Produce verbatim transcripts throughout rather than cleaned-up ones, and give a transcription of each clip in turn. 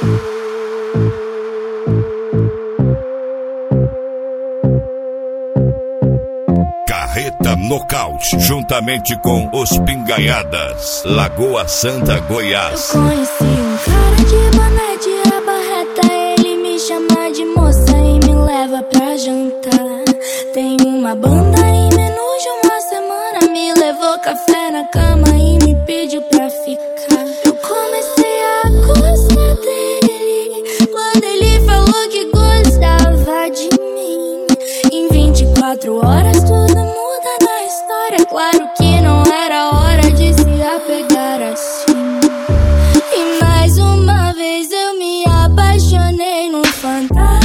Carreta Nocaute, juntamente com os Pingaiadas, Lagoa Santa, Goiás. Eu conheci um cara de boné de abarreta, ele me chama de moça e me leva pra jantar. Tem uma banda em menos de uma semana, me levou café na cama e me pediu pra ficar. Eu comecei a gostar dele quando ele falou que gostava de mim. Em vinte e quatro horas tudo muda na história, claro que não era hora de se apegar assim. E mais uma vez eu me apaixonei num fantasma,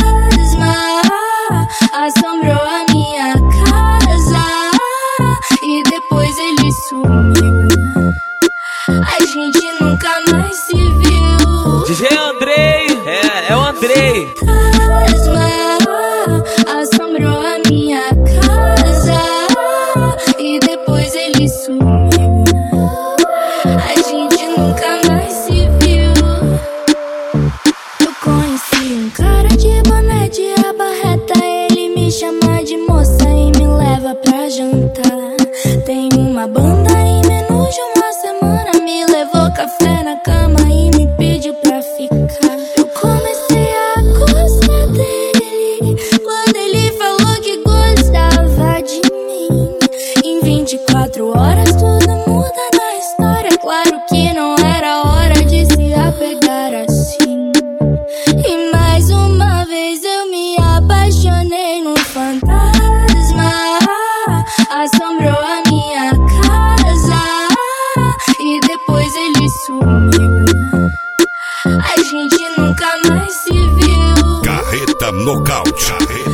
assombrou a minha casa e depois ele sumiu. A gente nunca mais se viu. D J Andrei, é, é o Andrei. Fantasma assombrou a minha casa e depois ele sumiu. A gente nunca mais se viu. Eu conheci um cara de boné de abarreta, ele me chama de moça e me leva pra jantar. Tem uma banda em menos de uma semana, me levou café na cama e me pediu pra ficar. Eu comecei a gostar dele quando ele falou que gostava de mim. Em vinte e quatro horas tudo muda na história, claro que não era hora de se apegar assim. E mais uma vez eu me apaixonei num fantasma, assombrou a minha casa e depois ele sumiu. A gente nunca mais se viu. Carreta Nocaute.